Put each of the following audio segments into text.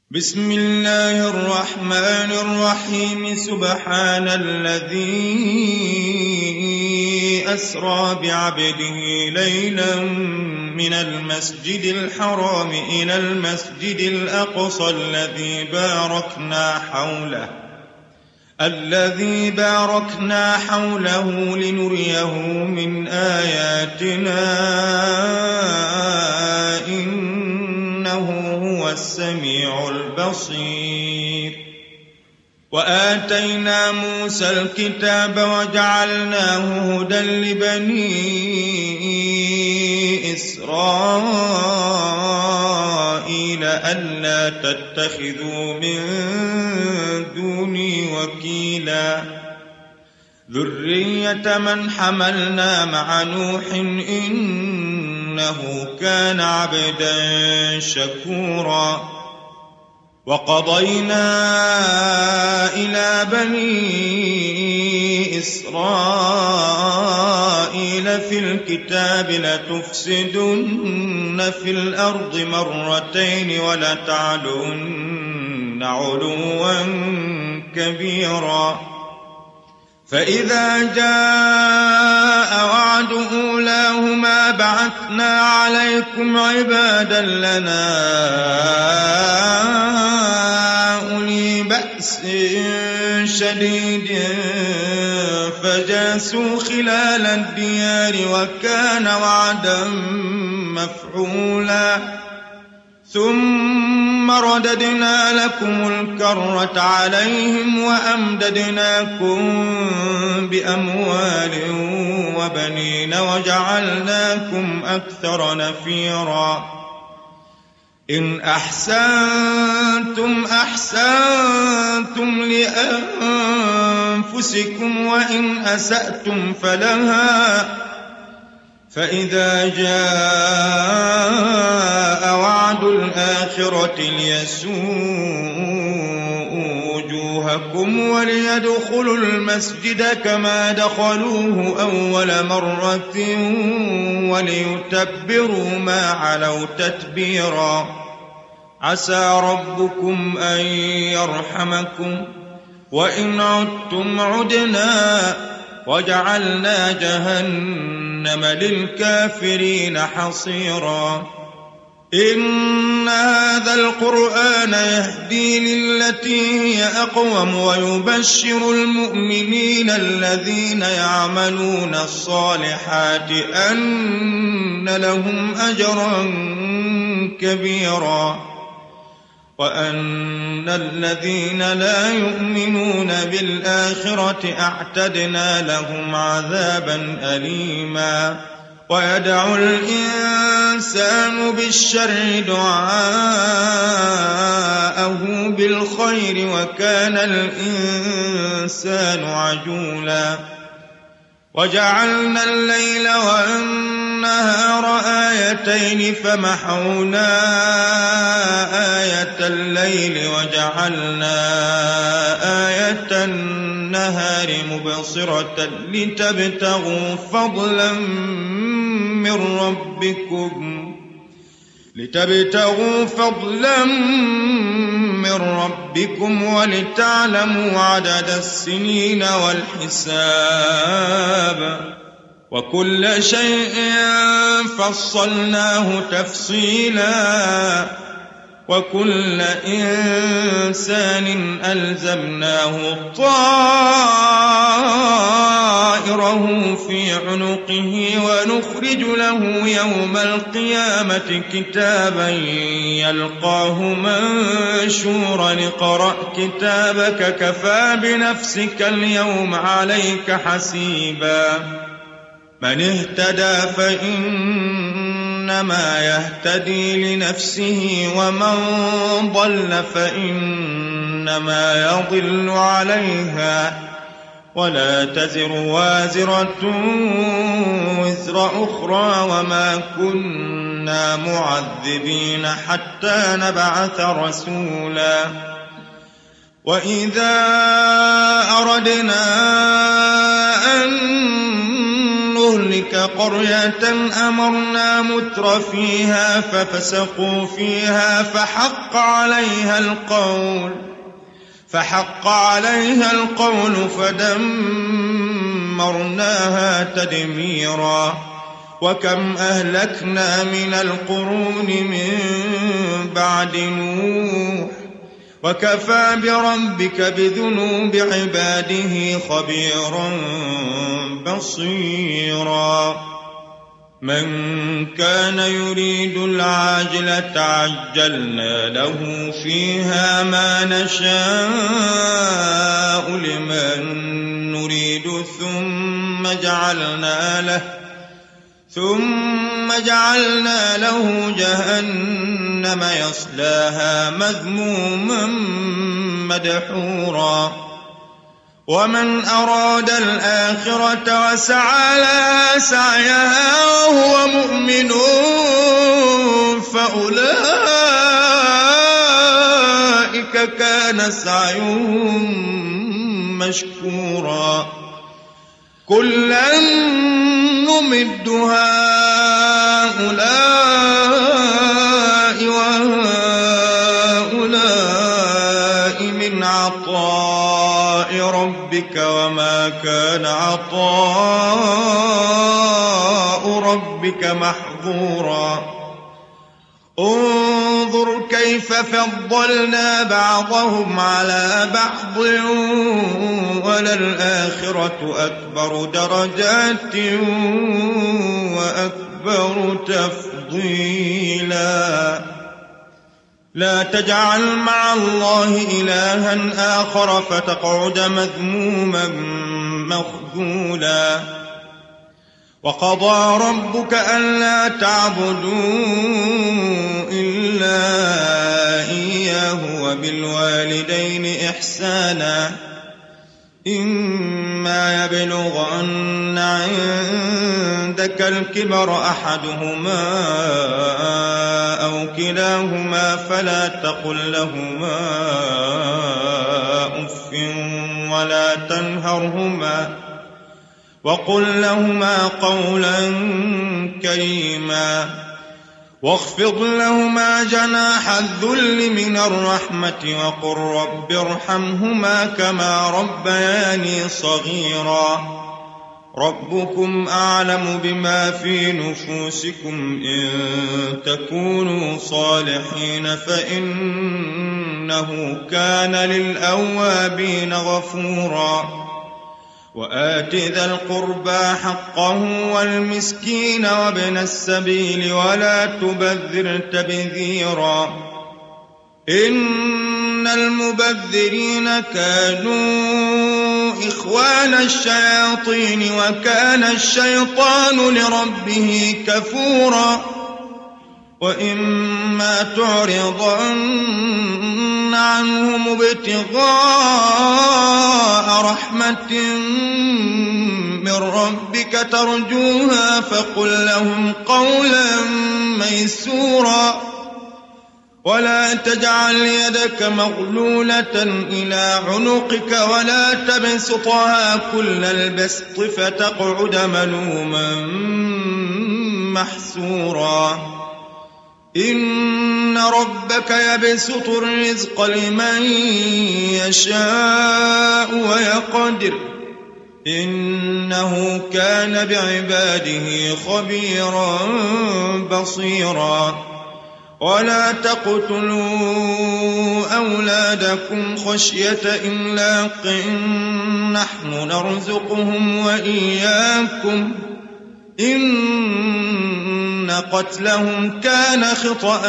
بسم الله الرحمن الرحيم. سبحان الذي أسرى بعبده ليلا من المسجد الحرام إلى المسجد الأقصى الذي باركنا حوله لنريه من آياتنا إنه هو السميع البصير. وآتينا موسى الكتاب وجعلناه هدى لبني إسرائيل ألا تتخذوا من دوني وكيلا ذرية من حملنا مع نوح إنه كان عبدا شكورا. وقضينا إلى بني إسرائيل في الكتاب لتفسدن في الأرض مرتين ولتعلن علوا كبيرا. فإذا جاء وعد أولاهما بعثنا عليكم عبادا لنا أولي بأس شديد فجاسوا خلال الديار وكان وعدا مفعولا. ثم رددنا لكم الكرة عليهم وأمددناكم بأموال وبنين وجعلناكم أكثر نفيرا. إن أحسنتم أحسنتم لأنفسكم وإن أسأتم فلها. فإذا جاء وعد الآخرة ليسوءوا وجوهكم وليدخلوا المسجد كما دخلوه أول مرة وليتبروا ما علوا تتبيرا. عسى ربكم أن يرحمكم وإن عدتم عدنا وجعلنا جهنم للكافرين حصيرا. إن هذا القرآن يهدي للتي هي أقوم ويبشر المؤمنين الذين يعملون الصالحات أن لهم أجرا كبيرا وأن الذين لا يؤمنون بالآخرة أعتدنا لهم عذابا أليما. ويدعو الإنسان بالشر دعاءه بالخير وكان الإنسان عجولا. وجعلنا الليل والنهار آيتين فمحونا آية الليل وجعلنا آية النهار مبصرة لتبتغوا فضلا من ربكم ولتعلموا عدد السنين والحساب وكل شيء فصلناه تفصيلا. وكل إنسان ألزمناه طائره في عنقه ونخرج له يوم القيامة كتابا يلقاه منشورا. اقرأ كتابك كفى بنفسك اليوم عليك حسيبا. من اهتدى فإنما يهتدي لنفسه ومن ضل فإنما يضل عليها ولا تزر وازرة وزر أخرى وما كنا معذبين حتى نبعث رسولا. وإذا أردنا أن نهلك قرية أمرنا متر فيها ففسقوا فيها فحق عليها القول فدمرناها تدميرا وكم أهلكنا من القرون من بعد نوح وكفى بربك بذنوب عباده خبيرا بصيرا من كان يريد العاجلة عجلنا له فيها ما نشاء لمن نريد ثم جعلنا له جهنم يصلاها مذموما مدحورا ومن أراد الآخرة وسعى لها سعيها وهو مؤمن فأولئك كان سعيهم مشكورا كلا نمد هؤلاء وهؤلاء من عطاء ربك وما كان عطاء ربك محظورا انظر كيف فضلنا بعضهم على بعض وللآخرة أكبر درجات وأكبر تفضيلا لا تجعل مع الله إلها آخر فتقعد مذموما مخذولا وقضى ربك ألا تعبدوا إلا إياه وبالوالدين إحسانا إما يبلغن عندك الكبر أحدهما أو كلاهما فلا تقل لهما أف ولا تنهرهما وقل لهما قولا كريما واخفض لهما جناح الذل من الرحمة وقل رب ارحمهما كما ربياني صغيرا ربكم أعلم بما في نفوسكم إن تكونوا صالحين فإنه كان للأوابين غفورا وآت ذا القربى حقه والمسكين وابن السبيل ولا تبذر تبذيرا إن المبذرين كانوا إخوان الشياطين وكان الشيطان لربه كفورا وإما تعرضن عنهم ابتغاء رحمة من ربك ترجوها فقل لهم قولا ميسورا ولا تجعل يدك مغلولة إلى عنقك ولا تبسطها كل البسط فتقعد ملوما محسورا إن ربك يبسط الرزق لمن يشاء ويقدر إنه كان بعباده خبيرا بصيرا ولا تقتلوا أولادكم خشية إملاق نحن نرزقهم وإياكم إن قتلهم كان خطأ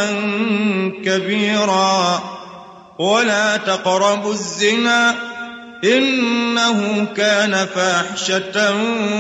كبيرا ولا تقربوا الزنا إنه كان فاحشة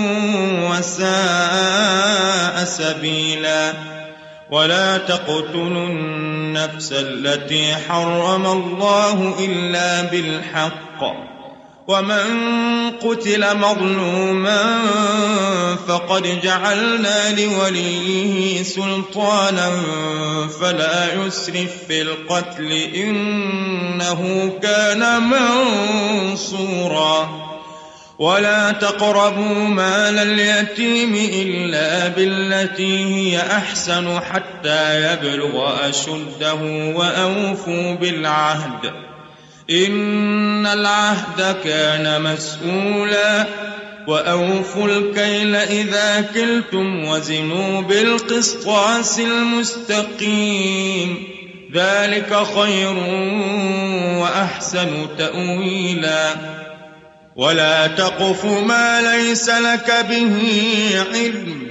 وساء سبيلا ولا تقتلوا النفس التي حرم الله إلا بالحق ومن قتل مظلوما فقد جعلنا لوليه سلطانا فلا يسرف في القتل إنه كان منصورا ولا تقربوا مال اليتيم إلا بالتي هي أحسن حتى يبلغ أشده وأوفوا بالعهد إن العهد كان مسؤولا وأوفوا الكيل إذا كلتم وزنوا بالقسطاس المستقيم ذلك خير وأحسن تأويلا ولا تقف ما ليس لك به علم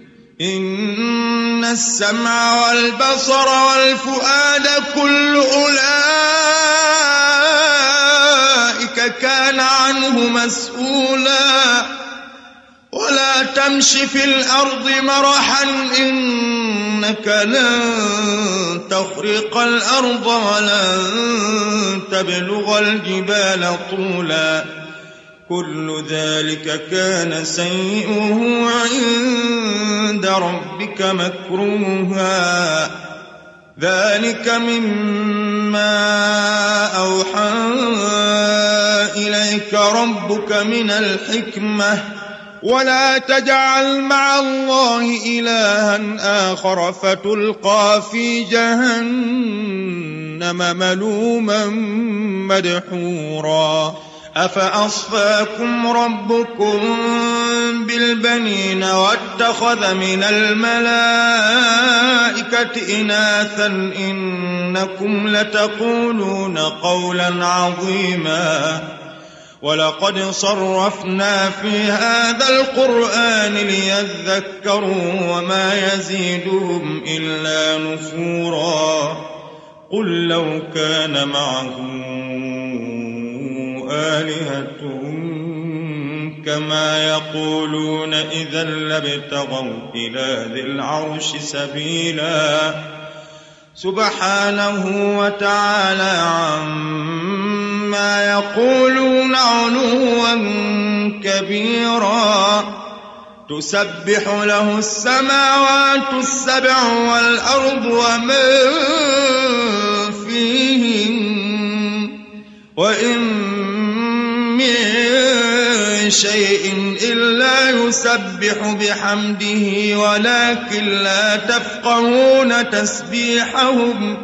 إن السمع والبصر والفؤاد كل أولئك كان عنه مسؤولا ولا تمش في الأرض مرحا إنك لن تخرق الأرض ولن تبلغ الجبال طولا كل ذلك كان سيئه عند ربك مكروها ذلك مما أوحى إليك ربك من الحكمة ولا تجعل مع الله إلها آخر فتلقى في جهنم ملوما مدحورا أفأصفاكم ربكم بالبنين واتخذ من الملائكة إناثا إنكم لتقولون قولا عظيما ولقد صرفنا في هذا القرآن ليذكروا وما يزيدهم إلا نفورا قل لو كان معه آلهة كما يقولون إذا لابتغوا إلى ذي العرش سبيلا سبحانه وتعالى عما يقولون علوا كبيرا تسبح له السماوات السبع والأرض ومن فيهن وإن من شيء إلا يسبح بحمده ولكن لا تفقهون تسبيحهم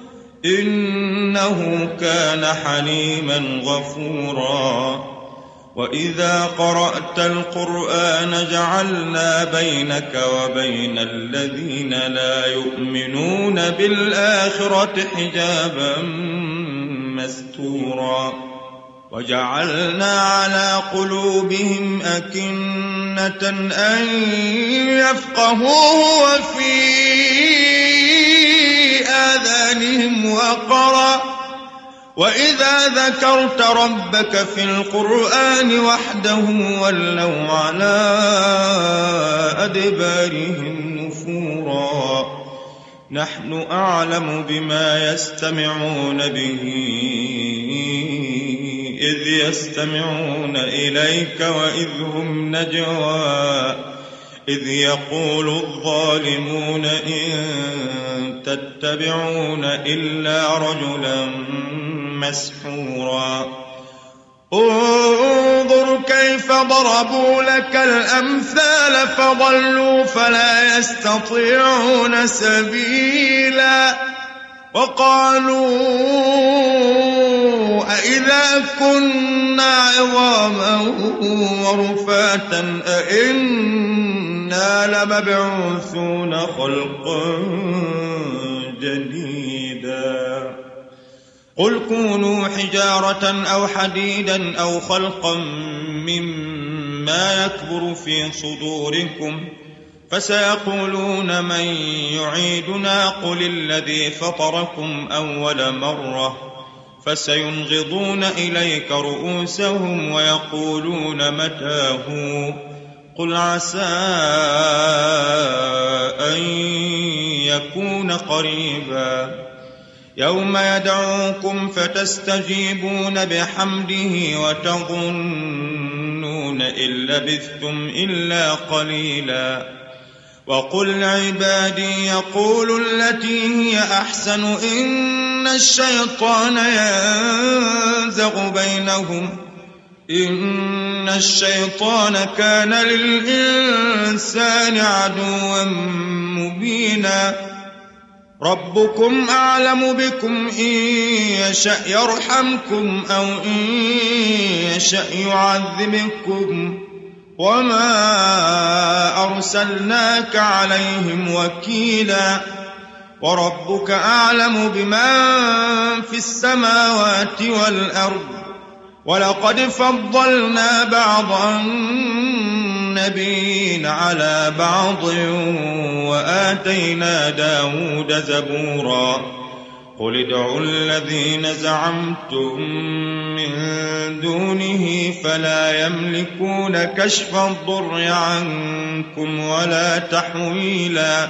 إنه كان حليما غفورا وإذا قرأت القرآن جعلنا بينك وبين الذين لا يؤمنون بالآخرة حجابا مستورا وجعلنا على قلوبهم أكنة أن يفقهوه وفي آذانهم وقرا وإذا ذكرت ربك في القرآن وحده ولوا على أدبارهم نفورا نحن أعلم بما يستمعون به إذ يستمعون إليك وإذ هم نجوى إذ يقول الظالمون إن تتبعون إلا رجلا مسحورا انظر كيف ضربوا لك الأمثال فضلوا فلا يستطيعون سبيلا وقالوا أإذا كنا عظاما ورفاتا أإنا لمبعوثون خلقا جديدا قل كونوا حجارة أو حديدا أو خلقا مما يكبر في صدوركم فسيقولون من يعيدنا قل الذي فطركم أول مرة فسينغضون إليك رؤوسهم ويقولون متى هو قل عسى أن يكون قريبا يوم يدعوكم فتستجيبون بحمده وتظنون إن لبثتم إلا قليلا وقل عبادي يقولوا التي هي أحسن إن الشيطان ينزغ بينهم إن الشيطان كان للإنسان عدوا مبينا ربكم أعلم بكم إن يشأ يرحمكم أو إن يشأ يعذبكم وما أرسلناك عليهم وكيلا وربك أعلم بمن في السماوات والأرض ولقد فضلنا بعض النبيين على بعض وآتينا داود زبورا قل ادعوا الذين زعمتم من دونه فلا يملكون كشف الضر عنكم ولا تحويلا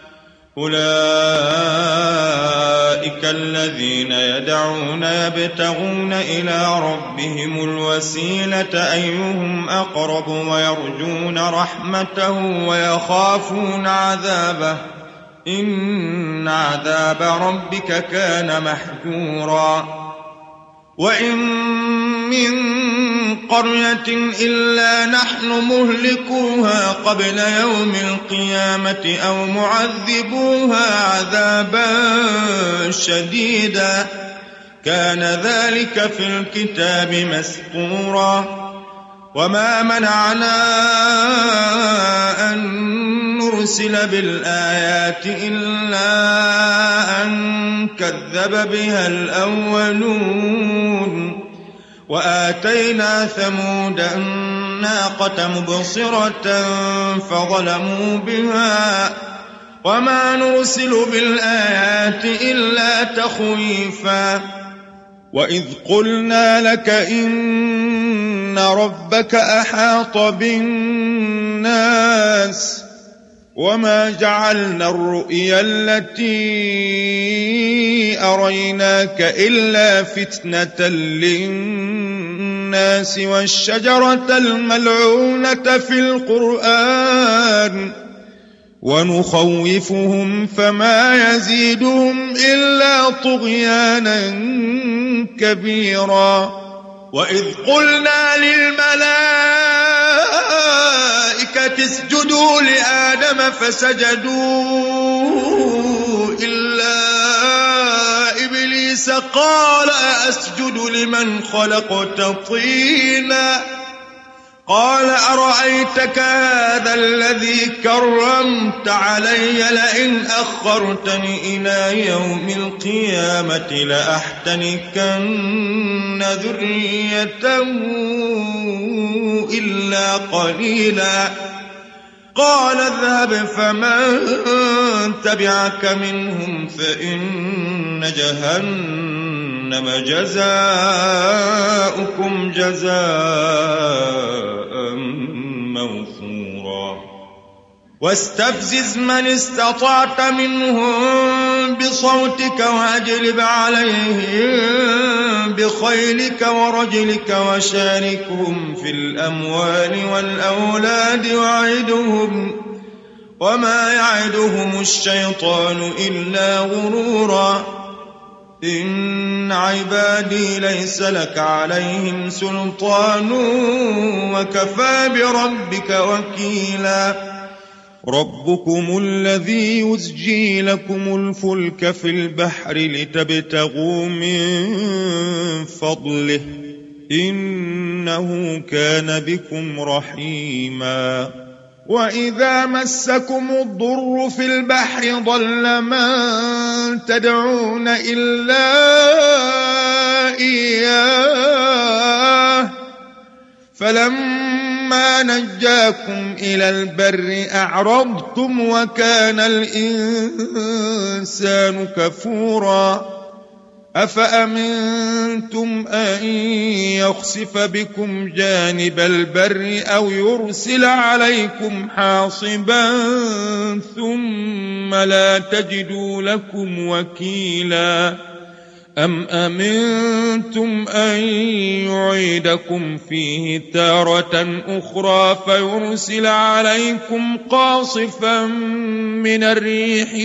أولئك الذين يدعون يبتغون إلى ربهم الوسيلة أيهم أقرب ويرجون رحمته ويخافون عذابه إن عذاب ربك كان محجورا وإن من قرية إلا نحن مهلكوها قبل يوم القيامة أو معذبوها عذابا شديدا كان ذلك في الكتاب مسطورا وما منعنا أن نرسل بالآيات إلا أن كذب بها الأولون وآتينا ثمود الناقة مبصرة فظلموا بها وما نرسل بالآيات إلا تخويفا وإذ قلنا لك إن ربك أحاط بالناس وما جعلنا الرؤيا التي أريناك إلا فتنة للناس والشجرة الملعونة في القرآن ونخوفهم فما يزيدهم إلا طغيانا كبيرا وإذ قلنا للملائكة اسجدوا لآدم فسجدوا إلا إبليس قال أسجد لمن خلقت طينا قال أرأيتك هذا الذي كرمت علي لئن أخرتني إلى يوم القيامة لأحتنكن ذريته إلا قليلا قال اذهب فمن تبعك منهم فإن جهنم جزاؤكم جزاء موفورا واستفزز من استطعت منهم بصوتك واجلب عليهم بخيلك ورجلك وشاركهم في الأموال والأولاد وعدهم وما يعدهم الشيطان إلا غرورا إن عبادي ليس لك عليهم سلطان وكفى بربك وكيلا ربكم الذي يزجي لكم الفلك في البحر لتبتغوا من فضله إنه كان بكم رحيما وإذا مسكم الضر في البحر ضل من تدعون إلا إياه فلما نجاكم إلى البر أعرضتم وكان الإنسان كفورا أفأمنتم أن يخسف بكم جانب البر أو يرسل عليكم حاصبا ثم لا تجدوا لكم وكيلا أم أمنتم أن يعيدكم فيه تارة أخرى فيرسل عليكم قاصفا من الريح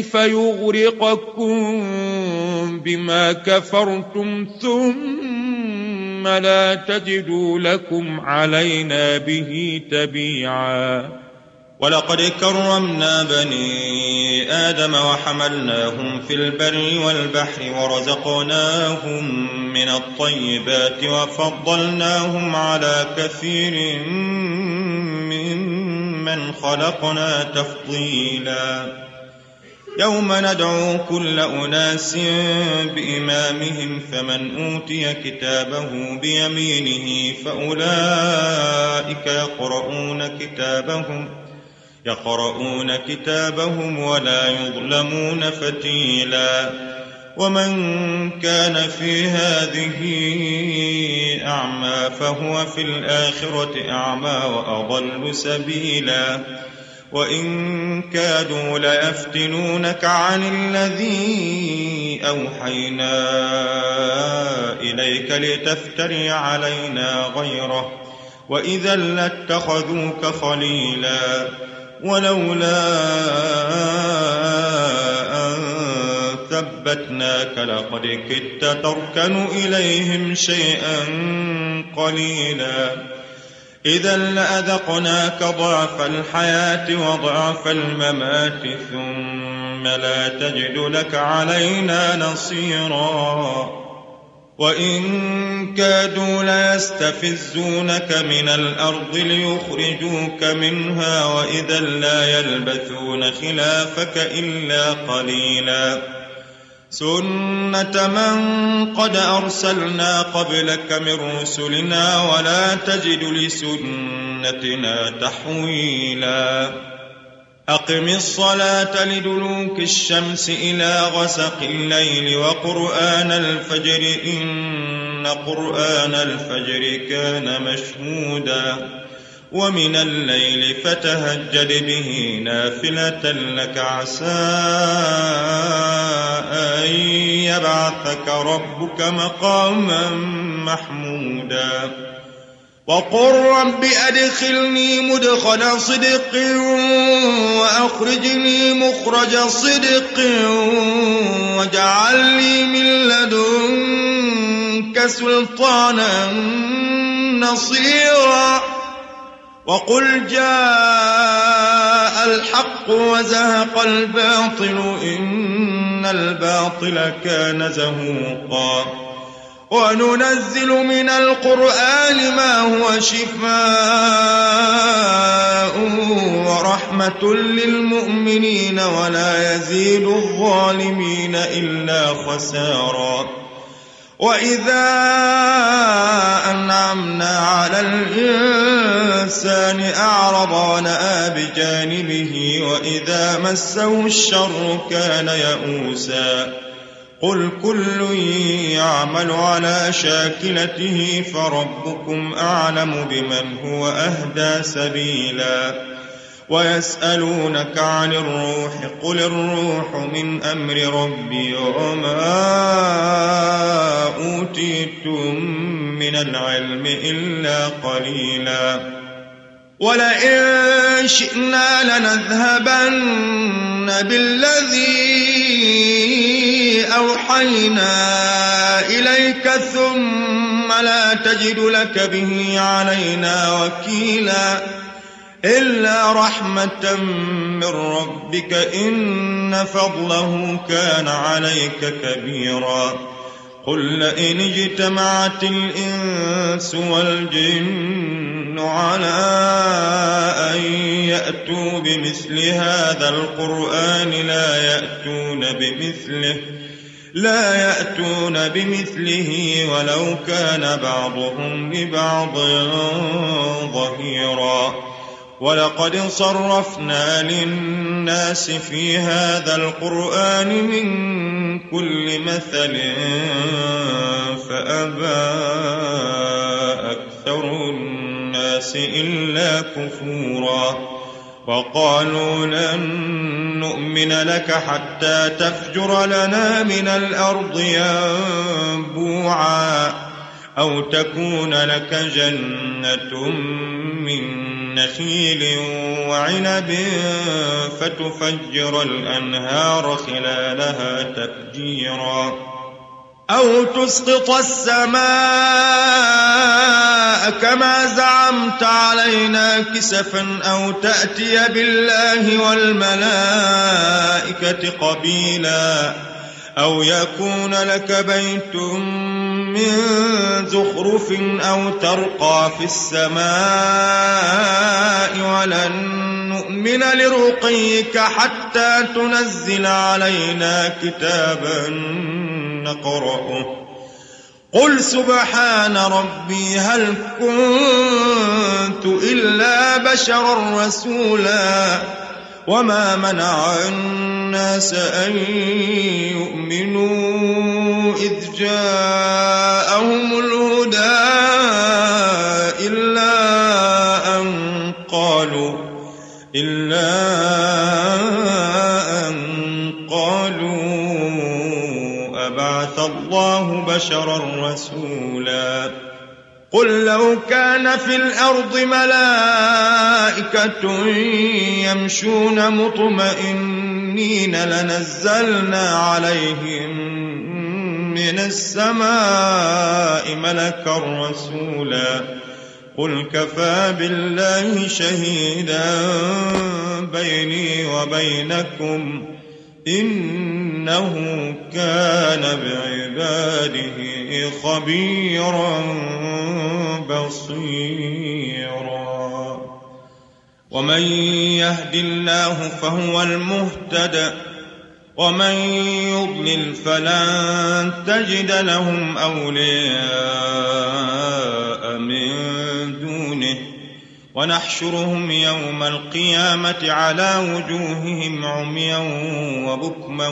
فيغرقكم بما كفرتم ثم ثم لا تجدوا لكم علينا به تبيعا. ولقد كرمنا بني آدم وحملناهم في البر والبحر ورزقناهم من الطيبات وفضلناهم على كثير ممن خلقنا تفضيلا. يوم ندعو كل أناس بإمامهم فمن أوتي كتابه بيمينه فأولئك يقرؤون كتابهم ولا يظلمون فتيلا. ومن كان في هذه أعمى فهو في الآخرة أعمى وأضل سبيلا. وإن كادوا ليفتنونك عن الذي أوحينا إليك لتفتري علينا غيره وإذا لاتخذوك خليلا. ولولا أن ثبتناك لقد كدت تركن إليهم شيئا قليلا. إذا لأذقناك ضعف الحياة وضعف الممات ثم لا تجد لك علينا نصيرا. وإن كادوا ليستفزونك من الأرض ليخرجوك منها وإذا لا يلبثون خلافك إلا قليلا. سنة من قد أرسلنا قبلك من رسلنا ولا تجد لسنتنا تحويلا. أقم الصلاة لدلوك الشمس إلى غسق الليل وقرآن الفجر إن قرآن الفجر كان مشهودا. ومن الليل فتهجد به نافلة لك عسى أن يبعثك ربك مقاما محمودا. وقل رب أدخلني مدخل صدق وأخرجني مخرج صدق واجعل لي من لدنك سلطانا نصيرا. وقل جاء الحق وزهق الباطل إن الباطل كان زهوقا. وننزل من القرآن ما هو شفاء ورحمة للمؤمنين ولا يزيد الظالمين إلا خسارا. وإذا أنعمنا على الإنسان أعرض ونأى بجانبه وإذا مسه الشر كان يئوسا. قل كل يعمل على شاكلته فربكم أعلم بمن هو أهدى سبيلا. ويسألونك عن الروح قل الروح من أمر ربي وما أوتيتم من العلم إلا قليلا. ولئن شئنا لنذهبن بالذي أوحينا إليك ثم لا تجد لك به علينا وكيلا. إلا رحمة من ربك إن فضله كان عليك كبيرا. قل لئن اجتمعت الإنس والجن على أن يأتوا بمثل هذا القرآن لا يأتون بمثله ولو كان بعضهم لبعض ظهيرا. ولقد صرفنا للناس في هذا القرآن من كل مثل فأبى أكثر الناس إلا كفورا. وقالوا لن نؤمن لك حتى تفجر لنا من الأرض ينبوعا أو تكون لك جنة من نخيل وعنب فتفجر الأنهار خلالها تفجيرا. أو تسقط السماء كما زعمت علينا كسفا أو تأتي بالله والملائكة قبيلا أو يكون لك بيت من زخرف أو ترقى في السماء ولن نؤمن لرقيك حتى تنزل علينا كتابا نقرأه قل سبحان ربي هل كنت إلا بشرا رسولا وما منع الناس أن يؤمنوا إذ جاءهم الهدى إلا أن قالوا أبعث الله بشرا رسولا قل لو كان في الأرض ملائكة يمشون مطمئنين لنزلنا عليهم من السماء ملكا رسولا قل كفى بالله شهيدا بيني وبينكم إنه كان بعباده خبيرا بصيرا ومن يهد الله فهو المهتد ومن يضلل فلن تجد لهم أولياء من دونه ونحشرهم يوم القيامة على وجوههم عميا وبكما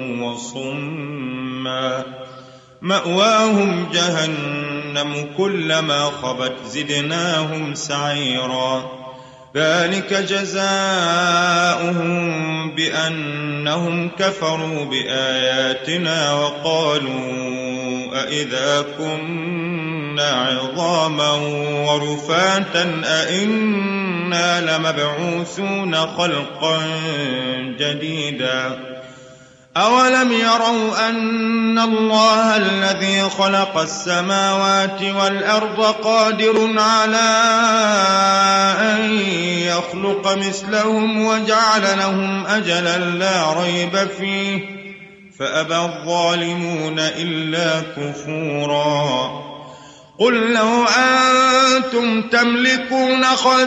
وصما مأواهم جهنم كلما خبت زدناهم سعيرا ذلك جزاؤهم بأنهم كفروا بآياتنا وقالوا أإذا كنا عظاما ورفاتا أإنا لمبعوثون خلقا جديدا أولم يروا أن الله الذي خلق السماوات والأرض قادر على أن يخلق مثلهم وجعل لهم أجلا لا ريب فيه فأبى الظالمون إلا كفورا قل لو أنتم تملكون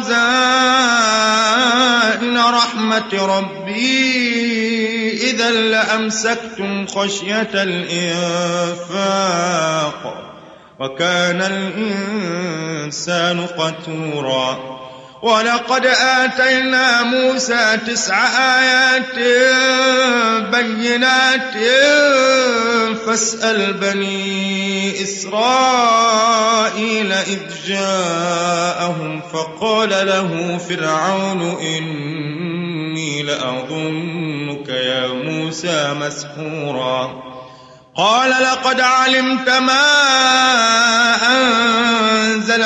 خزائن رحمة ربي إذا لأمسكتم خشية الإنفاق وكان الإنسان قتورا ولقد آتينا موسى 9 آيات بينات فاسأل بني إسرائيل إذ جاءهم فقال له فرعون إني لأظنك يا موسى مسحورا قال لقد علمت ما أنزل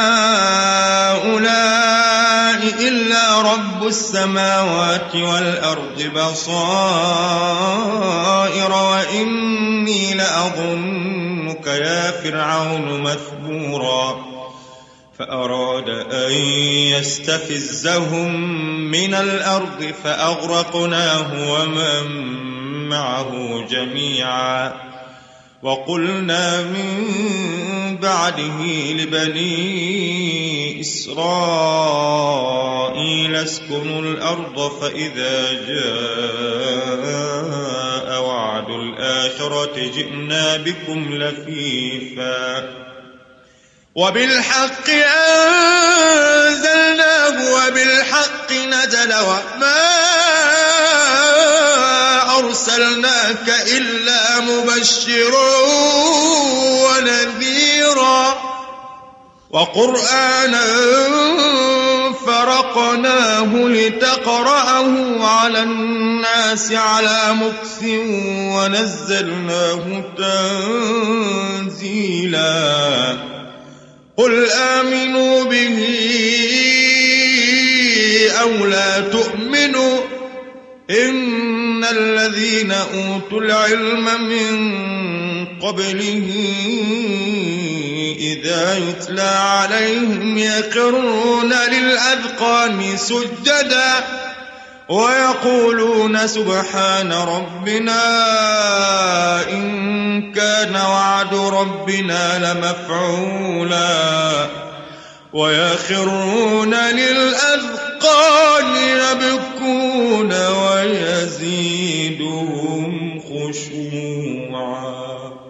هؤلاء إلا رب السماوات والأرض بصائر وإني لأظنك يا فرعون مثبورا فأراد أن يستفزهم من الأرض فأغرقناه ومن معه جميعا وقلنا من بعده لبني إسرائيل اسكنوا الأرض فإذا جاء وعد الآخرة جئنا بكم لفيفا وبالحق أنزلناه وبالحق نزل وما أرسلناك إلا مبشرا ونذيرا وقرآنا فرقناه لتقرأه على الناس على مكث ونزلناه تنزيلا قل آمنوا به أو لا تؤمنوا إن الذين أوتوا العلم من قبله إذا يتلى عليهم يخرون للأذقان سجدا ويقولون سبحان ربنا إن كان وعد ربنا لمفعولا ويخرون للأذقان يبكون ويزيدهم خشوعا.